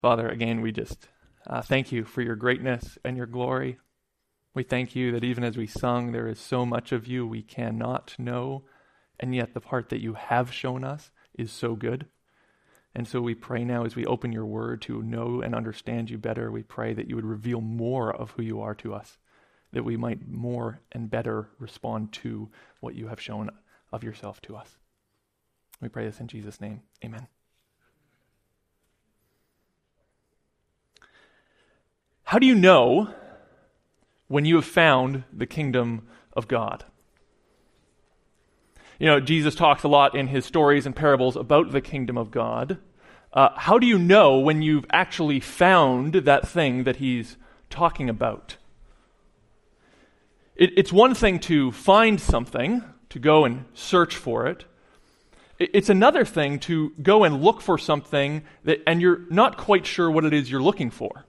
Father, again, we just thank you for your greatness and your glory. We thank you that even as we sung, there is so much of you we cannot know, and yet the part that you have shown us is so good. And so we pray now as we open your word to know and understand you better, we pray that you would reveal more of who you are to us, that we might more and better respond to what you have shown of yourself to us. We pray this in Jesus' name. Amen. How do you know when you have found the kingdom of God? You know, Jesus talks a lot in his stories and parables about the kingdom of God. How do you know when you've actually found that thing that he's talking about? It's one thing to find something, to go and search for it. It's another thing to go and look for something and you're not quite sure what it is you're looking for.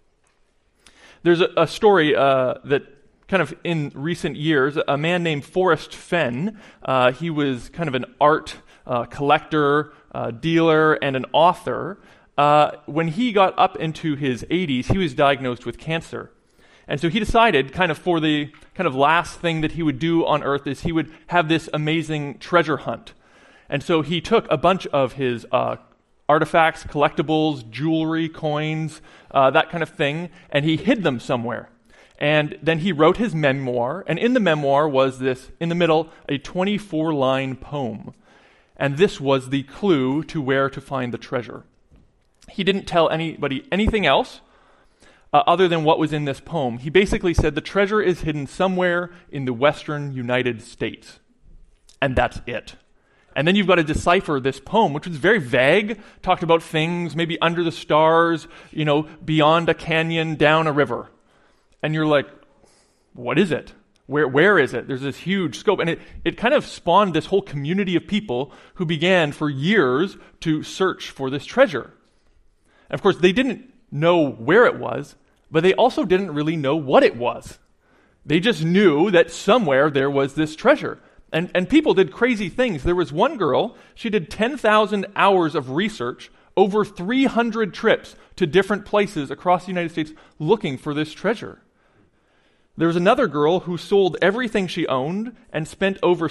There's a story that kind of in recent years, a man named Forrest Fenn, he was kind of an art collector, dealer, and an author. When he got up into his 80s, he was diagnosed with cancer. And so he decided kind of for the kind of last thing that he would do on earth is he would have this amazing treasure hunt. And so he took a bunch of his artifacts, collectibles, jewelry, coins, that kind of thing, and he hid them somewhere. And then he wrote his memoir, and in the memoir was this, in the middle, a 24-line poem. And this was the clue to where to find the treasure. He didn't tell anybody anything else other than what was in this poem. He basically said the treasure is hidden somewhere in the western United States. And that's it. And then you've got to decipher this poem, which was very vague, talked about things maybe under the stars, beyond a canyon, down a river. And you're like, what is it? Where is it? There's this huge scope. And it kind of spawned this whole community of people who began for years to search for this treasure. And of course, they didn't know where it was, but they also didn't really know what it was. They just knew that somewhere there was this treasure. And people did crazy things. There was one girl, she did 10,000 hours of research, over 300 trips to different places across the United States looking for this treasure. There was another girl who sold everything she owned and spent over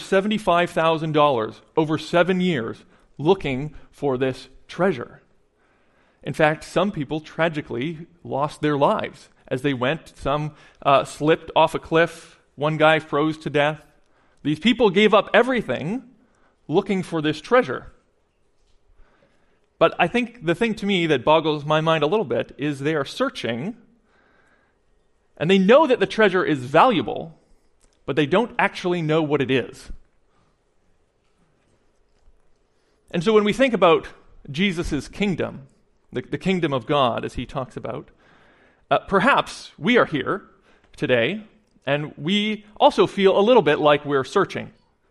$75,000 over 7 years looking for this treasure. In fact, some people tragically lost their lives as they went. Some slipped off a cliff. One guy froze to death. These people gave up everything looking for this treasure. But I think the thing to me that boggles my mind a little bit is they are searching, and they know that the treasure is valuable, but they don't actually know what it is. And so when we think about Jesus' kingdom, the kingdom of God, as he talks about, perhaps we are here today, and we also feel a little bit like we're searching.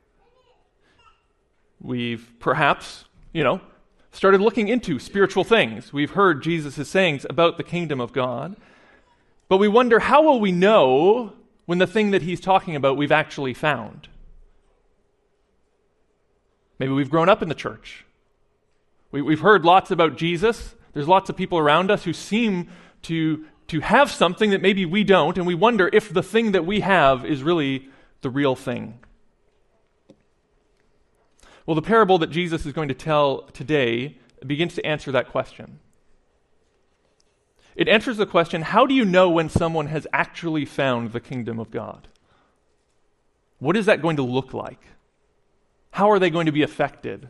We've perhaps, started looking into spiritual things. We've heard Jesus' sayings about the kingdom of God. But we wonder, how will we know when the thing that he's talking about we've actually found? Maybe we've grown up in the church. We've heard lots about Jesus. There's lots of people around us who seem to have something that maybe we don't, and we wonder if the thing that we have is really the real thing. Well, the parable that Jesus is going to tell today begins to answer that question. It answers the question, how do you know when someone has actually found the kingdom of God? What is that going to look like? How are they going to be affected?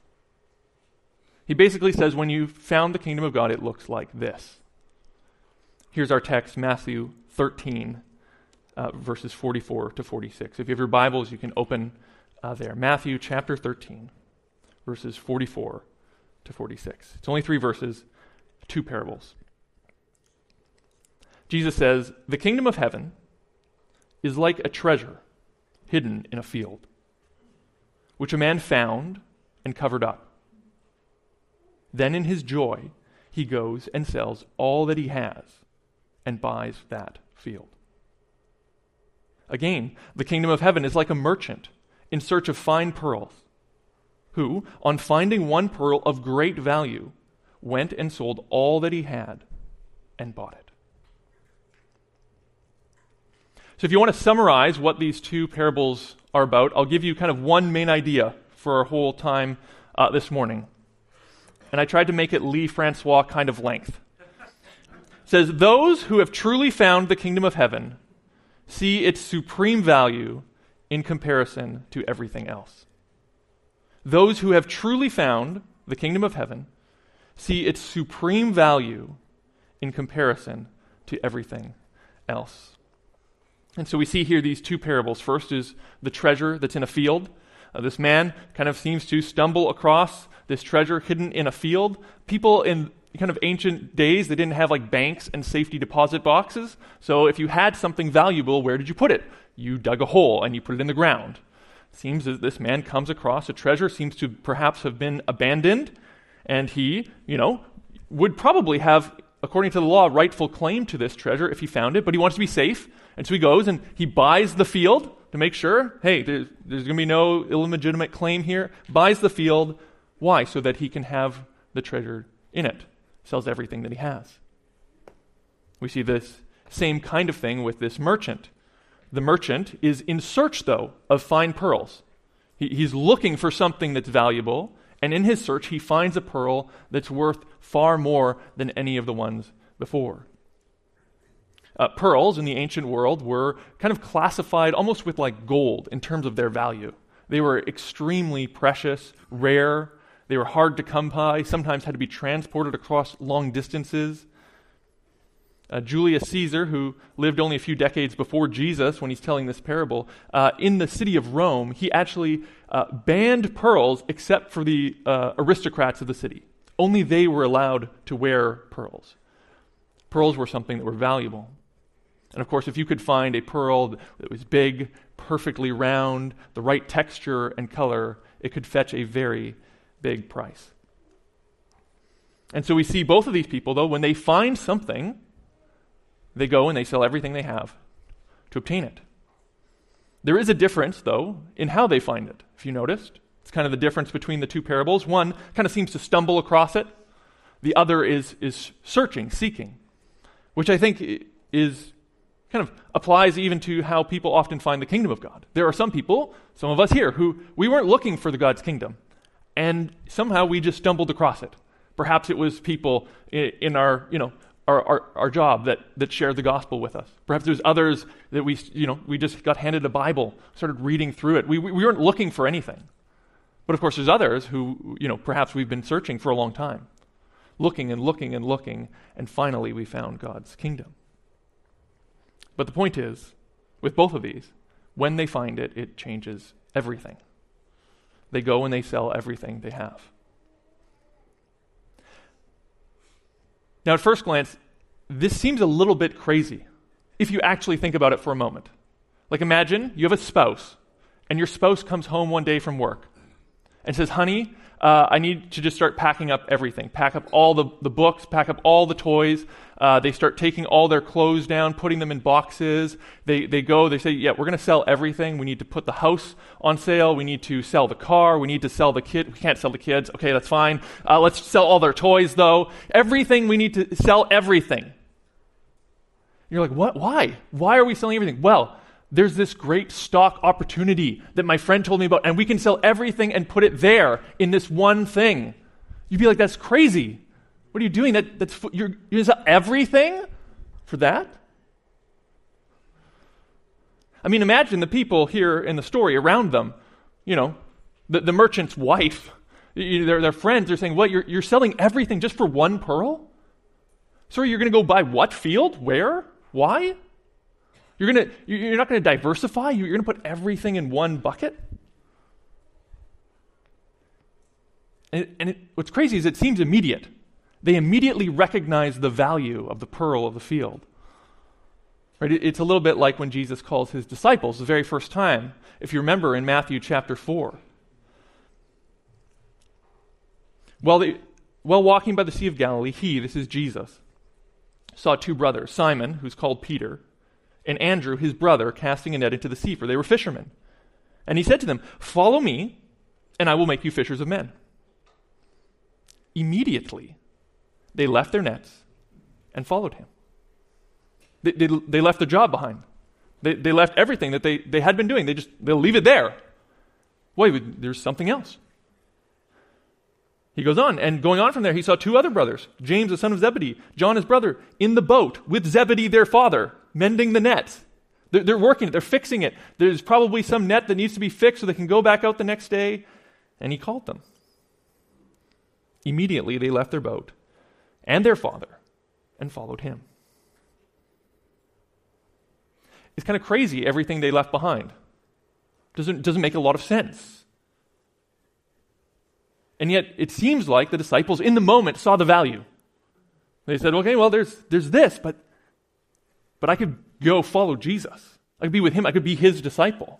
He basically says, when you've found the kingdom of God, it looks like this. Here's our text, Matthew 13, verses 44 to 46. If you have your Bibles, you can open there. Matthew chapter 13, verses 44 to 46. It's only 3 verses, 2 parables. Jesus says, the kingdom of heaven is like a treasure hidden in a field, which a man found and covered up. Then in his joy, he goes and sells all that he has and buys that field. Again, the kingdom of heaven is like a merchant in search of fine pearls, who, on finding one pearl of great value, went and sold all that he had and bought it. So if you want to summarize what these two parables are about, I'll give you kind of one main idea for our whole time this morning. And I tried to make it Lee Francois kind of length. It says, those who have truly found the kingdom of heaven see its supreme value in comparison to everything else. Those who have truly found the kingdom of heaven see its supreme value in comparison to everything else. And so we see here these two parables. First is the treasure that's in a field. This man kind of seems to stumble across this treasure hidden in a field. People in kind of ancient days, they didn't have like banks and safety deposit boxes. So if you had something valuable, where did you put it? You dug a hole and you put it in the ground. It seems that this man comes across a treasure, seems to perhaps have been abandoned, and he, would probably have, according to the law, rightful claim to this treasure if he found it, but he wants to be safe. And so he goes and he buys the field to make sure, hey, there's going to be no illegitimate claim here. Buys the field. Why? So that he can have the treasure in it. Sells everything that he has. We see this same kind of thing with this merchant. The merchant is in search, though, of fine pearls. He's looking for something that's valuable, and in his search he finds a pearl that's worth far more than any of the ones before. Pearls in the ancient world were kind of classified almost with like gold in terms of their value. They were extremely precious, rare. They were hard to come by, sometimes had to be transported across long distances. Julius Caesar, who lived only a few decades before Jesus when he's telling this parable, in the city of Rome, he actually banned pearls except for the aristocrats of the city. Only they were allowed to wear pearls. Pearls were something that were valuable. And of course, if you could find a pearl that was big, perfectly round, the right texture and color, it could fetch a very big price. And so we see both of these people, though, when they find something, they go and they sell everything they have to obtain it. There is a difference, though, in how they find it, if you noticed. It's kind of the difference between the two parables. One kind of seems to stumble across it. The other is searching, seeking, which I think is kind of applies even to how people often find the kingdom of God. There are some people, some of us here, who we weren't looking for the God's kingdom, and somehow we just stumbled across it. Perhaps it was people in our job that shared the gospel with us. Perhaps there's others that we just got handed a Bible, started reading through it. We weren't looking for anything. But of course there's others who, perhaps we've been searching for a long time, looking and looking and looking, and finally we found God's kingdom. But the point is, with both of these, when they find it, it changes everything. They go and they sell everything they have. Now, at first glance, this seems a little bit crazy if you actually think about it for a moment. Like, imagine you have a spouse, and your spouse comes home one day from work and says, honey, I need to just start packing up everything. Pack up all the books, pack up all the toys. They start taking all their clothes down, putting them in boxes. They say, yeah, we're going to sell everything. We need to put the house on sale. We need to sell the car. We need to sell the kid. We can't sell the kids. Okay, that's fine. Let's sell all their toys, though. Everything, we need to sell everything. You're like, what? Why? Why are we selling everything? Well, there's this great stock opportunity that my friend told me about, and we can sell everything and put it there in this one thing. You'd be like, that's crazy. What are you doing? You're going to sell everything for that? I mean, imagine the people here in the story around them, the merchant's wife, their friends are saying, what, you're selling everything just for one pearl? Sorry, you're going to go buy what field? Where? Why? You're not going to diversify? You're going to put everything in one bucket? What's crazy is it seems immediate. They immediately recognize the value of the pearl of the field. Right? It's a little bit like when Jesus calls his disciples the very first time, if you remember in Matthew chapter 4. While walking by the Sea of Galilee, this is Jesus, saw two brothers, Simon, who's called Peter, and Andrew, his brother, casting a net into the sea, for they were fishermen. And he said to them, follow me, and I will make you fishers of men. Immediately, They left their nets and followed him. They left their job behind. They left everything that they had been doing. They'll leave it there. Wait, there's something else. He goes on, and going on from there, he saw two other brothers, James the son of Zebedee, John his brother, in the boat with Zebedee their father, mending the nets. They're working it, they're fixing it. There's probably some net that needs to be fixed so they can go back out the next day. And he called them. Immediately they left their boat and their father and followed him. It's kind of crazy, everything they left behind. Doesn't make a lot of sense. And yet, it seems like the disciples in the moment saw the value. They said, okay, well, there's this, but I could go follow Jesus. I could be with him. I could be his disciple.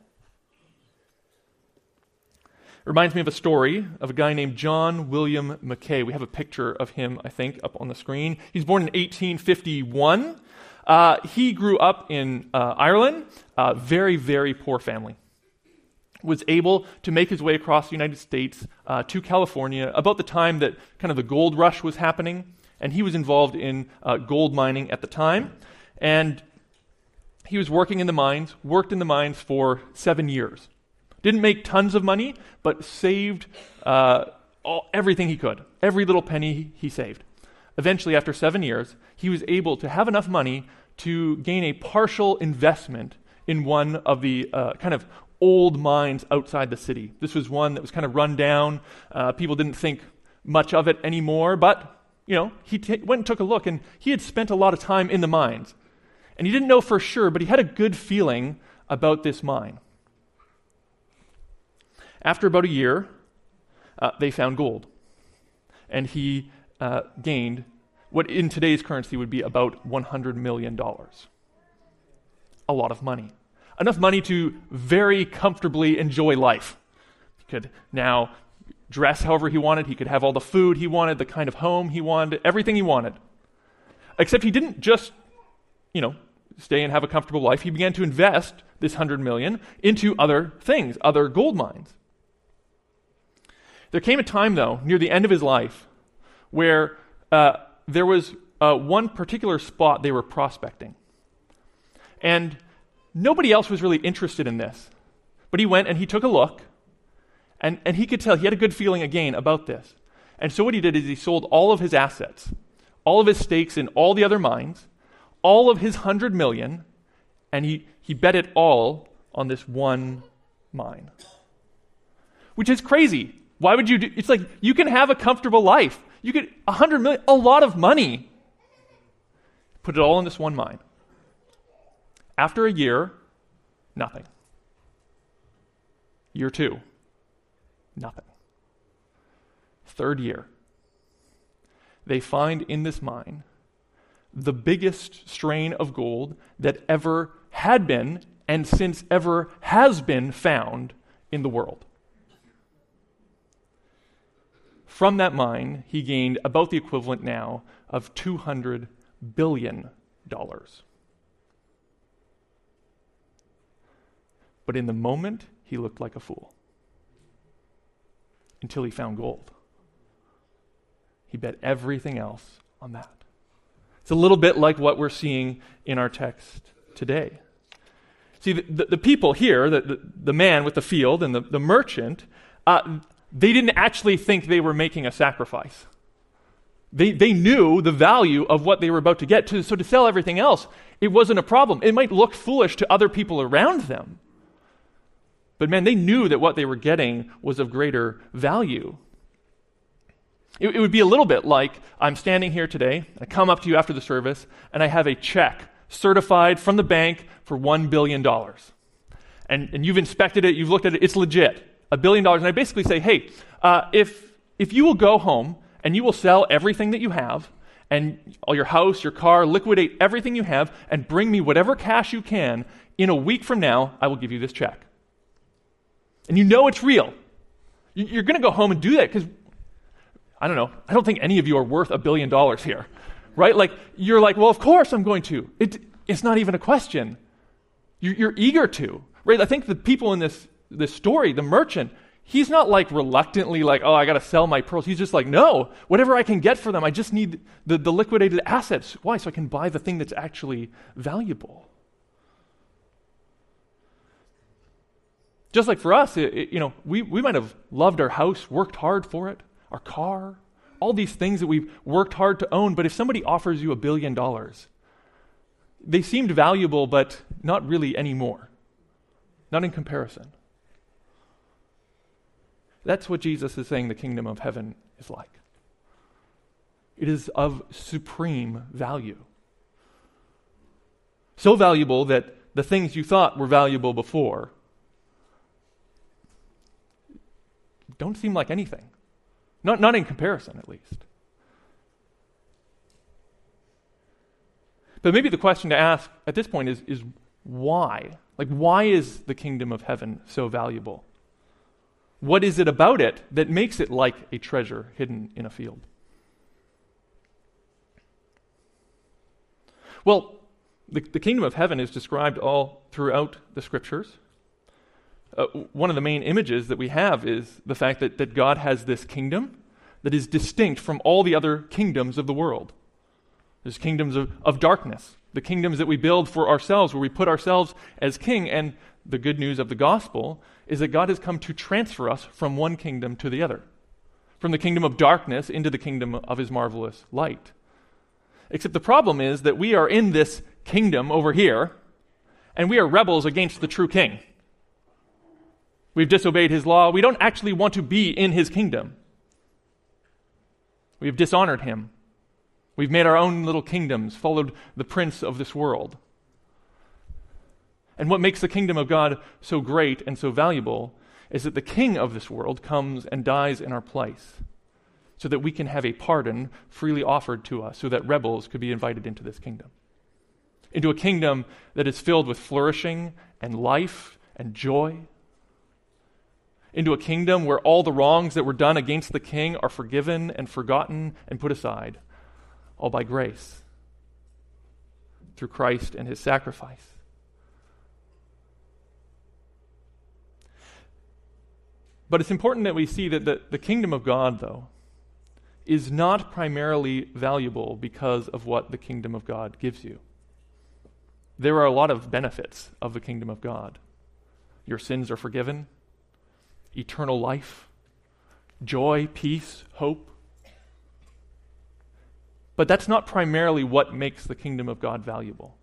It reminds me of a story of a guy named John William Mackay. We have a picture of him, I think, up on the screen. He's born in 1851. He grew up in Ireland, very, very poor family. Was able to make his way across the United States to California about the time that kind of the gold rush was happening, and he was involved in gold mining at the time. And he was worked in the mines for 7 years. Didn't make tons of money, but saved everything he could. Every little penny he saved. Eventually, after 7 years, he was able to have enough money to gain a partial investment in one of the kind of old mines outside the city. This was one that was kind of run down. People didn't think much of it anymore, but he went and took a look, and he had spent a lot of time in the mines. And he didn't know for sure, but he had a good feeling about this mine. After about a year, they found gold. And he gained what in today's currency would be about $100 million. A lot of money. Enough money to very comfortably enjoy life. He could now dress however he wanted. He could have all the food he wanted, the kind of home he wanted, everything he wanted. Except he didn't just, stay and have a comfortable life. He began to invest this $100 million into other things, other gold mines. There came a time, though, near the end of his life, where there was one particular spot they were prospecting. And nobody else was really interested in this. But he went and he took a look, and he could tell he had a good feeling again about this. And so what he did is he sold all of his assets, all of his stakes in all the other mines, all of his $100 million, and he bet it all on this one mine. Which is crazy. Why would you do? It's like you can have a comfortable life. You get $100 million, a lot of money. Put it all in this one mine. After a year, nothing. Year 2, nothing. 3rd year, they find in this mine the biggest strain of gold that ever had been and since ever has been found in the world. From that mine, he gained about the equivalent now of $200 billion. But in the moment, he looked like a fool. Until he found gold. He bet everything else on that. It's a little bit like what we're seeing in our text today. See, the people here, the man with the field and the merchant, they didn't actually think they were making a sacrifice. They knew the value of what they were about to get. So to sell everything else, it wasn't a problem. It might look foolish to other people around them. But man, they knew that what they were getting was of greater value. It would be a little bit like I'm standing here today, I come up to you after the service, and I have a check certified from the bank for $1 billion. And you've inspected it, you've looked at it, it's legit, $1 billion. And I basically say, hey, if you will go home and you will sell everything that you have, and all your house, your car, liquidate everything you have, and bring me whatever cash you can, in a week from now, I will give you this check. And you know it's real. You're going to go home and do that because, I don't know, I don't think any of you are worth $1 billion here, right? Like, you're like, well, of course I'm going to. It's not even a question. You're eager to, right? I think the people in this story, the merchant, he's not like reluctantly like, oh, I got to sell my pearls. He's just like, no, whatever I can get for them, I just need the liquidated assets. Why? So I can buy the thing that's actually valuable. Just like for us, we might have loved our house, worked hard for it, our car, all these things that we've worked hard to own, but if somebody offers you $1 billion, they seemed valuable, but not really anymore. Not in comparison. That's what Jesus is saying the kingdom of heaven is like. It is of supreme value. So valuable that the things you thought were valuable before don't seem like anything. Not in comparison, at least. But maybe the question to ask at this point is why? Like, why is the kingdom of heaven so valuable? What is it about it that makes it like a treasure hidden in a field? Well, the kingdom of heaven is described all throughout the scriptures. One of the main images that we have is the fact that God has this kingdom that is distinct from all the other kingdoms of the world. There's kingdoms of darkness, the kingdoms that we build for ourselves, where we put ourselves as king. And the good news of the gospel is that God has come to transfer us from one kingdom to the other, from the kingdom of darkness into the kingdom of his marvelous light. Except the problem is that we are in this kingdom over here, and we are rebels against the true king. We've disobeyed his law. We don't actually want to be in his kingdom. We've dishonored him. We've made our own little kingdoms, followed the prince of this world. And what makes the kingdom of God so great and so valuable is that the king of this world comes and dies in our place so that we can have a pardon freely offered to us, so that rebels could be invited into this kingdom. Into a kingdom that is filled with flourishing and life and joy. Into a kingdom where all the wrongs that were done against the king are forgiven and forgotten and put aside, all by grace, through Christ and his sacrifice. But it's important that we see that the kingdom of God, though, is not primarily valuable because of what the kingdom of God gives you. There are a lot of benefits of the kingdom of God. Your sins are forgiven, eternal life, joy, peace, hope. But that's not primarily what makes the kingdom of God valuable.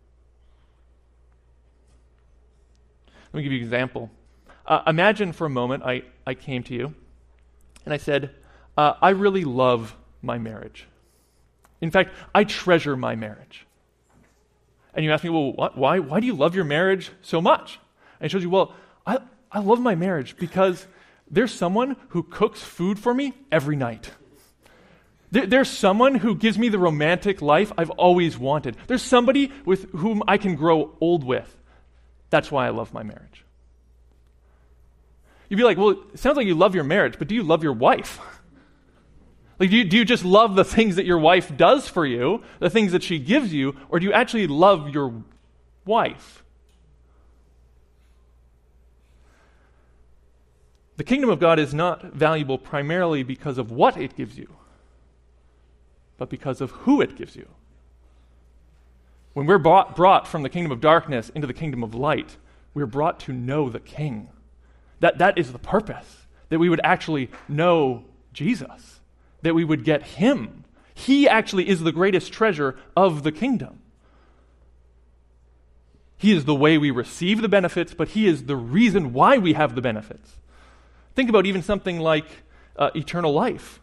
Let me give you an example. Imagine for a moment I came to you and I said, I really love my marriage. In fact, I treasure my marriage. And you ask me, well, why do you love your marriage so much? And I told you, well, I love my marriage because there's someone who cooks food for me every night. There's someone who gives me the romantic life I've always wanted. There's somebody with whom I can grow old with. That's why I love my marriage. You'd be like, well, it sounds like you love your marriage, but do you love your wife? Like, do you just love the things that your wife does for you, the things that she gives you, or do you actually love your wife? The kingdom of God is not valuable primarily because of what it gives you, but because of who it gives you. When we're brought from the kingdom of darkness into the kingdom of light, we're brought to know the King. That is the purpose, that we would actually know Jesus, that we would get him. He actually is the greatest treasure of the kingdom. He is the way we receive the benefits, but he is the reason why we have the benefits. Think about even something like eternal life.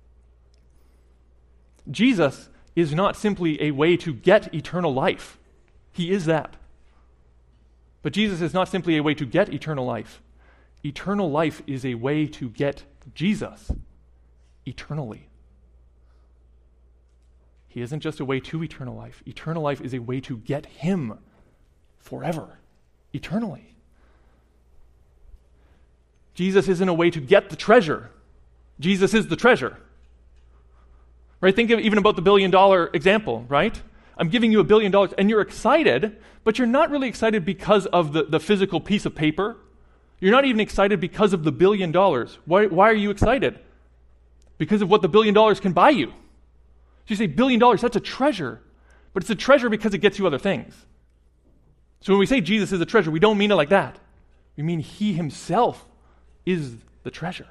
Jesus is not simply a way to get eternal life. He is that. But Jesus is not simply a way to get eternal life. Eternal life is a way to get Jesus eternally. He isn't just a way to eternal life. Eternal life is a way to get him forever, eternally. Jesus isn't a way to get the treasure. Jesus is the treasure. Right? Think even about the $1 billion example, right? I'm giving you $1 billion and you're excited, but you're not really excited because of the physical piece of paper. You're not even excited because of the $1 billion. Why are you excited? Because of what the $1 billion can buy you. So you say, $1 billion, that's a treasure. But it's a treasure because it gets you other things. So when we say Jesus is a treasure, we don't mean it like that. We mean he himself is the treasure.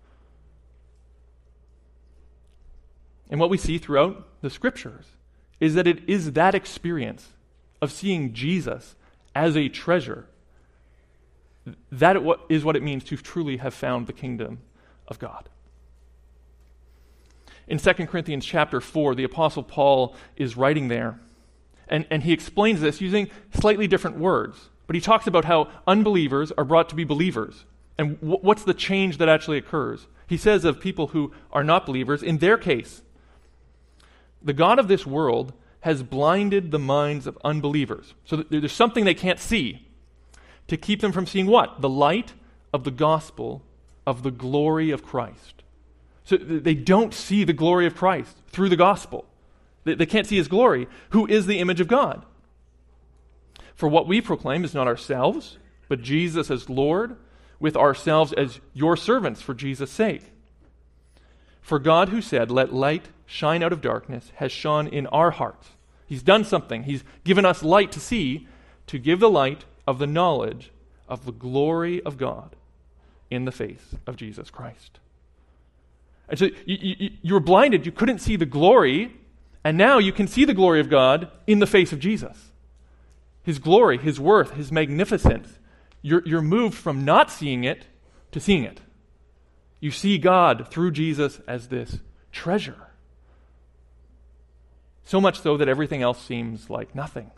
And what we see throughout the scriptures is that it is that experience of seeing Jesus as a treasure that is what it means to truly have found the kingdom of God. In 2 Corinthians chapter 4, the Apostle Paul is writing there, and he explains this using slightly different words. But he talks about how unbelievers are brought to be believers, and what's the change that actually occurs. He says of people who are not believers, in their case, the God of this world has blinded the minds of unbelievers. So there's something they can't see to keep them from seeing what? The light of the gospel of the glory of Christ. So they don't see the glory of Christ through the gospel. They can't see his glory, who is the image of God. For what we proclaim is not ourselves, but Jesus as Lord, with ourselves as your servants for Jesus' sake. For God, who said, "Let light shine out of darkness," has shone in our hearts. He's done something. He's given us light to see, to give the light of the knowledge of the glory of God in the face of Jesus Christ. And so you were blinded. You couldn't see the glory, and now you can see the glory of God in the face of Jesus. His glory, his worth, his magnificence. You're moved from not seeing it to seeing it. You see God through Jesus as this treasure. So much so that everything else seems like nothing.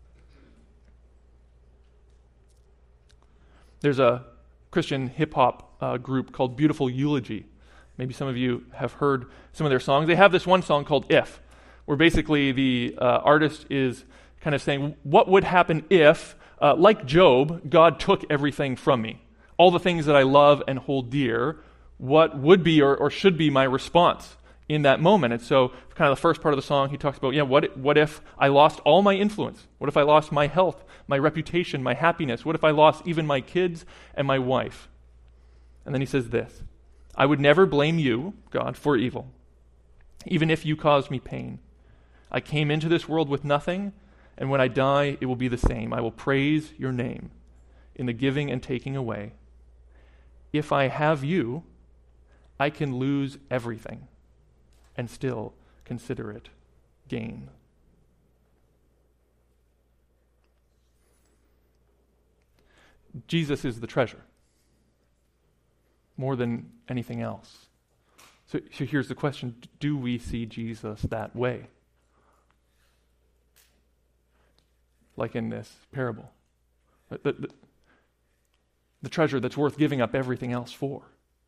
There's a Christian hip-hop group called Beautiful Eulogy. Maybe some of you have heard some of their songs. They have this one song called If, where basically the artist is kind of saying, what would happen if, like Job, God took everything from me? All the things that I love and hold dear, what would be or should be my response in that moment? And so kind of the first part of the song, he talks about, what if I lost all my influence? What if I lost my health, my reputation, my happiness? What if I lost even my kids and my wife? And then he says this, I would never blame you, God, for evil, even if you caused me pain. I came into this world with nothing, and when I die, it will be the same. I will praise your name in the giving and taking away. If I have you, I can lose everything and still consider it gain. Jesus is the treasure, more than anything else. So here's the question, do we see Jesus that way? Like in this parable. The treasure that's worth giving up everything else for.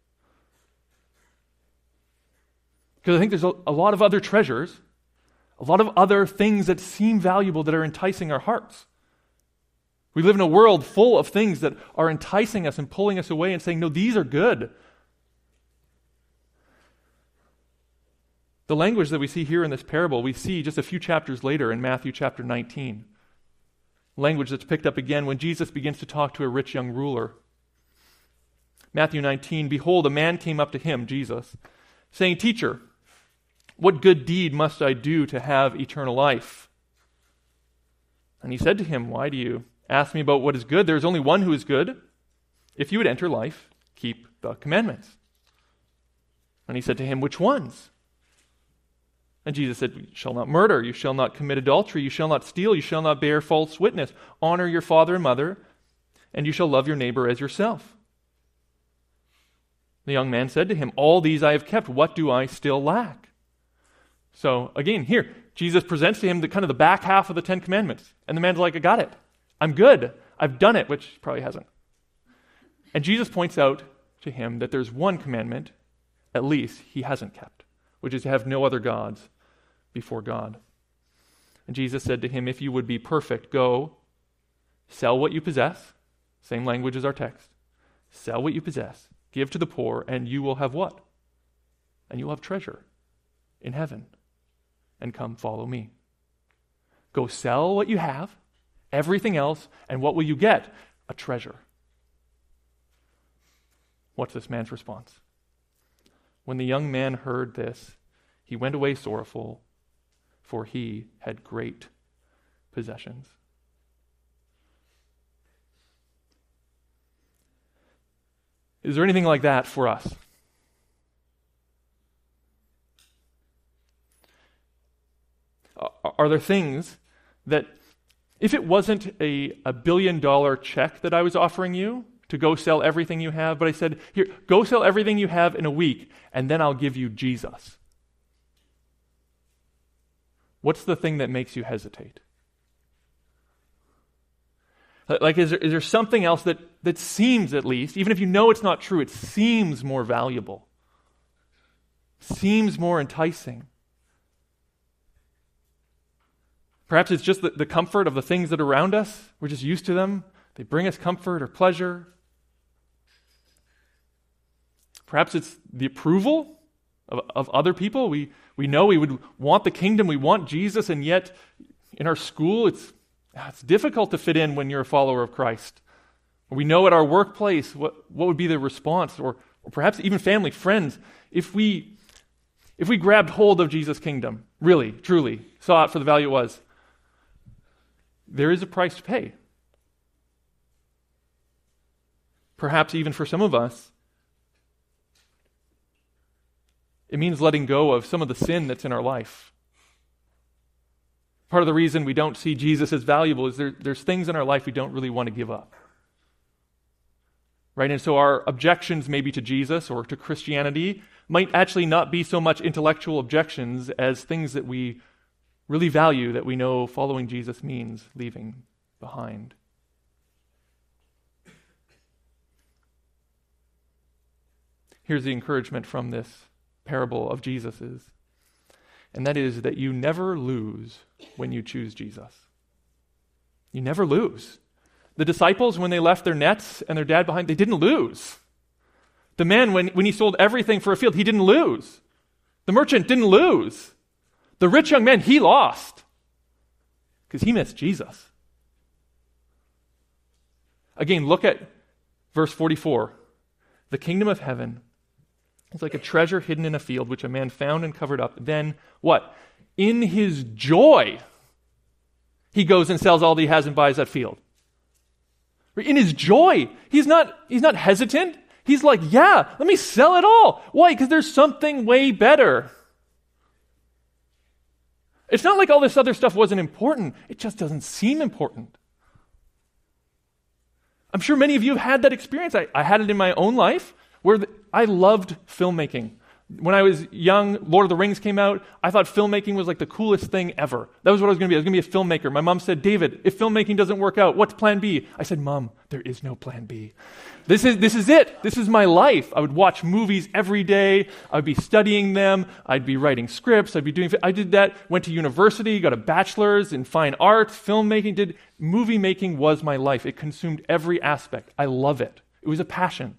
Because I think there's a lot of other treasures, a lot of other things that seem valuable that are enticing our hearts. We live in a world full of things that are enticing us and pulling us away and saying, no, these are good. The language that we see here in this parable, we see just a few chapters later in Matthew chapter 19. Language that's picked up again when Jesus begins to talk to a rich young ruler. Matthew 19, behold, a man came up to him, Jesus, saying, Teacher, what good deed must I do to have eternal life? And he said to him, why do you ask me about what is good? There is only one who is good. If you would enter life, keep the commandments. And he said to him, which ones? And Jesus said, you shall not murder, you shall not commit adultery, you shall not steal, you shall not bear false witness, honor your father and mother, and you shall love your neighbor as yourself. The young man said to him, all these I have kept, what do I still lack? So again, here, Jesus presents to him the back half of the 10 Commandments. And the man's like, I got it. I'm good. I've done it, which he probably hasn't. And Jesus points out to him that there's one commandment, at least, he hasn't kept, which is to have no other gods before God. And Jesus said to him, if you would be perfect, go, sell what you possess, same language as our text, sell what you possess, give to the poor, and you will have what? And you will have treasure in heaven. And come follow me. Go sell what you have, everything else, and what will you get? A treasure. What's this man's response? When the young man heard this, he went away sorrowful, for he had great possessions. Is there anything like that for us? Are there things that, if it wasn't a $1 billion check that I was offering you to go sell everything you have, but I said, here, go sell everything you have in a week, and then I'll give you Jesus. What's the thing that makes you hesitate? Like, is there something else that seems, at least, even if you know it's not true, it seems more valuable, seems more enticing? Perhaps it's just the comfort of the things that are around us. We're just used to them. They bring us comfort or pleasure. Perhaps it's the approval of other people. We know we would want the kingdom, we want Jesus, and yet in our school it's difficult to fit in when you're a follower of Christ. We know at our workplace what would be the response, or perhaps even family, friends, if we grabbed hold of Jesus' kingdom, really, truly, saw it for the value it was. There is a price to pay. Perhaps even for some of us, it means letting go of some of the sin that's in our life. Part of the reason we don't see Jesus as valuable is there's things in our life we don't really want to give up. Right? And so our objections maybe to Jesus or to Christianity might actually not be so much intellectual objections as things that we really value, that we know following Jesus means leaving behind. Here's the encouragement from this parable of Jesus's, and that is that you never lose when you choose Jesus. You never lose. The disciples, when they left their nets and their dad behind, they didn't lose. The man, when he sold everything for a field, he didn't lose. The merchant didn't lose. The rich young man, he lost because he missed Jesus. Again, look at verse 44. The kingdom of heaven is like a treasure hidden in a field, which a man found and covered up. Then what? In his joy, he goes and sells all that he has and buys that field. In his joy, he's not hesitant. He's like, yeah, let me sell it all. Why? Because there's something way better. It's not like all this other stuff wasn't important. It just doesn't seem important. I'm sure many of you have had that experience. I had it in my own life where I loved filmmaking. When I was young, Lord of the Rings came out. I thought filmmaking was like the coolest thing ever. That was what I was going to be. I was going to be a filmmaker. My mom said, David, if filmmaking doesn't work out, what's plan B? I said, Mom, there is no plan B. This is it. This is my life. I would watch movies every day. I would be studying them. I'd be writing scripts. I did that. Went to university, got a bachelor's in fine arts, filmmaking. Movie making was my life. It consumed every aspect. I love it. It was a passion.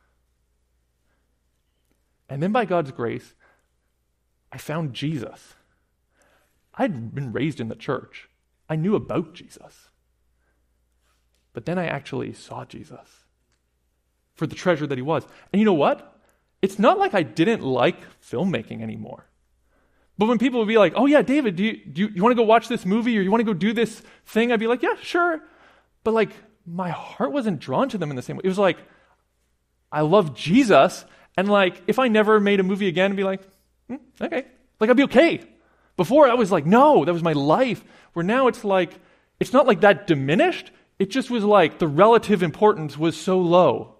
And then by God's grace, I found Jesus. I'd been raised in the church. I knew about Jesus. But then I actually saw Jesus for the treasure that he was. And you know what? It's not like I didn't like filmmaking anymore. But when people would be like, oh yeah, David, do you want to go watch this movie or you want to go do this thing? I'd be like, yeah, sure. But like, my heart wasn't drawn to them in the same way. It was like, I love Jesus. And like, if I never made a movie again, I'd be like, okay. Like, I'd be okay. Before, I was like, no, that was my life. Where now it's like, it's not like that diminished. It just was like the relative importance was so low.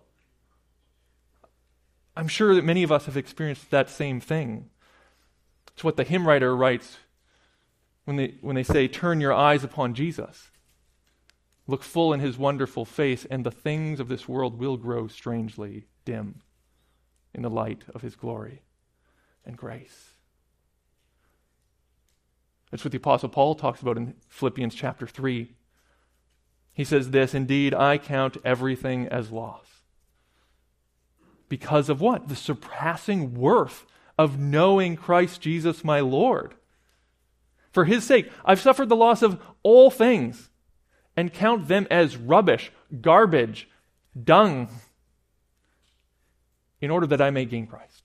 I'm sure that many of us have experienced that same thing. It's what the hymn writer writes when they say, turn your eyes upon Jesus. Look full in his wonderful face, and the things of this world will grow strangely dim in the light of his glory and grace. That's what the Apostle Paul talks about in Philippians chapter 3. He says this, indeed, I count everything as loss. Because of what? The surpassing worth of knowing Christ Jesus my Lord. For his sake, I've suffered the loss of all things and count them as rubbish, garbage, dung, in order that I may gain Christ.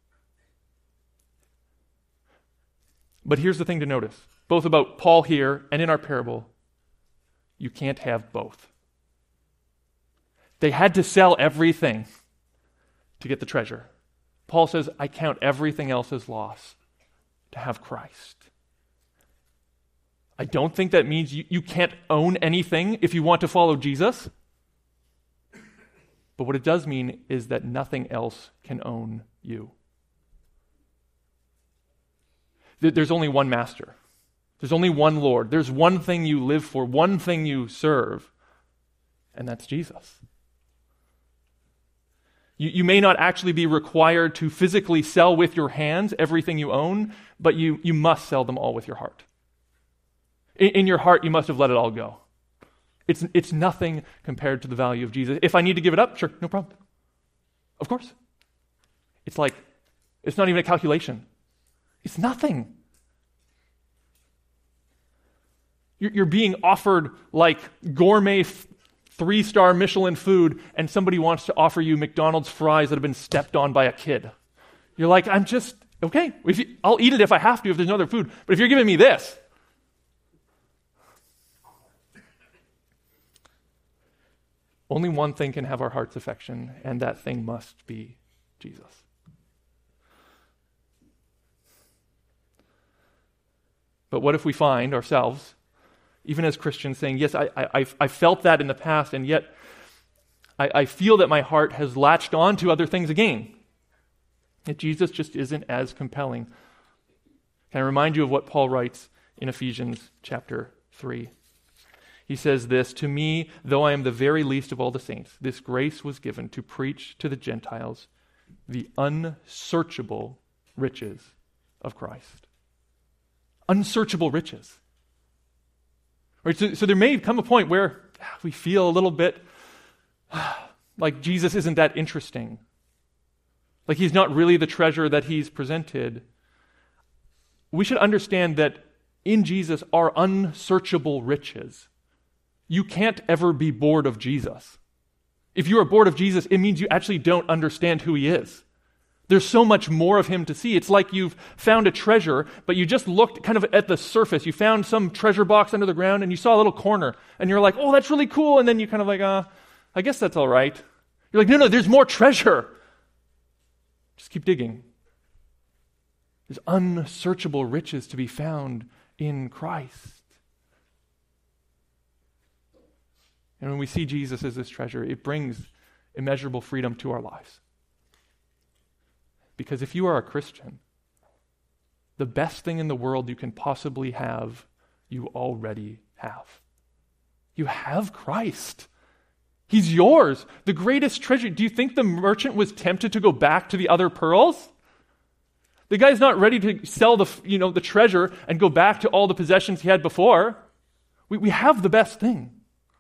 But here's the thing to notice, both about Paul here and in our parable, you can't have both. They had to sell everything to get the treasure. Paul says, I count everything else as loss to have Christ. I don't think that means you can't own anything if you want to follow Jesus. But what it does mean is that nothing else can own you. There's only one master. There's only one Lord. There's one thing you live for, one thing you serve, and that's Jesus. You may not actually be required to physically sell with your hands everything you own, but you must sell them all with your heart. In your heart, you must have let it all go. It's nothing compared to the value of Jesus. If I need to give it up, sure, no problem. Of course. It's not even a calculation. It's nothing. You're being offered like gourmet 3-star Michelin food, and somebody wants to offer you McDonald's fries that have been stepped on by a kid. You're like, okay, I'll eat it if I have to, if there's no other food. But if you're giving me this. Only one thing can have our heart's affection, and that thing must be Jesus. But what if we find ourselves, even as Christians, saying, yes, I felt that in the past, and yet I feel that my heart has latched on to other things again. That Jesus just isn't as compelling. Can I remind you of what Paul writes in Ephesians chapter 3? He says this, to me, though I am the very least of all the saints, this grace was given to preach to the Gentiles the unsearchable riches of Christ. Unsearchable riches. Right, so there may come a point where we feel a little bit like Jesus isn't that interesting. Like he's not really the treasure that he's presented. We should understand that in Jesus are unsearchable riches. You can't ever be bored of Jesus. If you are bored of Jesus, it means you actually don't understand who he is. There's so much more of him to see. It's like you've found a treasure, but you just looked kind of at the surface. You found some treasure box under the ground, and you saw a little corner, and you're like, oh, that's really cool. And then you kind of like, I guess that's all right. You're like, no, there's more treasure. Just keep digging. There's unsearchable riches to be found in Christ. And when we see Jesus as this treasure, it brings immeasurable freedom to our lives. Because if you are a Christian, the best thing in the world you can possibly have, you already have. You have Christ. He's yours. The greatest treasure. Do you think the merchant was tempted to go back to the other pearls? The guy's not ready to sell the treasure and go back to all the possessions he had before. We have the best thing.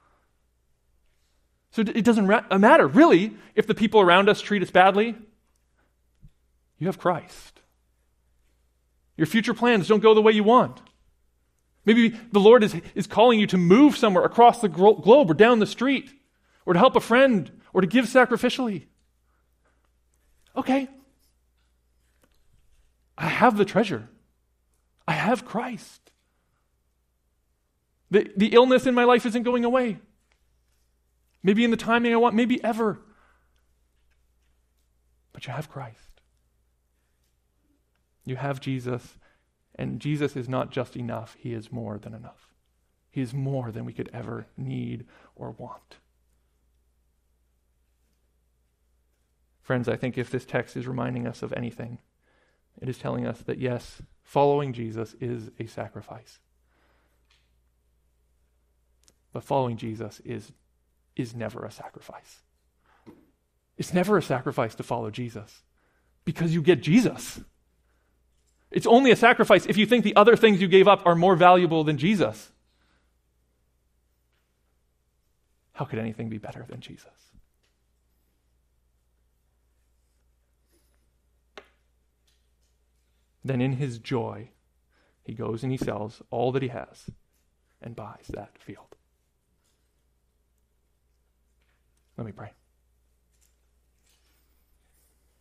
So it doesn't matter, really, if the people around us treat us badly. You have Christ. Your future plans don't go the way you want. Maybe the Lord is calling you to move somewhere across the globe or down the street, or to help a friend, or to give sacrificially. Okay. I have the treasure. I have Christ. The illness in my life isn't going away. Maybe in the timing I want, maybe ever. But you have Christ. You have Jesus, and Jesus is not just enough, he is more than enough. He is more than we could ever need or want. Friends, I think if this text is reminding us of anything, it is telling us that yes, following Jesus is a sacrifice. But following Jesus is never a sacrifice. It's never a sacrifice to follow Jesus because you get Jesus. It's only a sacrifice if you think the other things you gave up are more valuable than Jesus. How could anything be better than Jesus? Then in his joy, he goes and he sells all that he has and buys that field. Let me pray.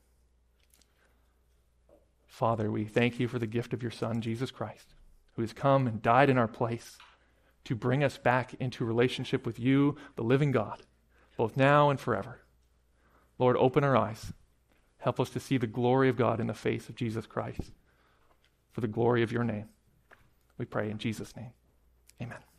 Father, we thank you for the gift of your Son, Jesus Christ, who has come and died in our place to bring us back into relationship with you, the living God, both now and forever. Lord, open our eyes. Help us to see the glory of God in the face of Jesus Christ, for the glory of your name. We pray in Jesus' name. Amen.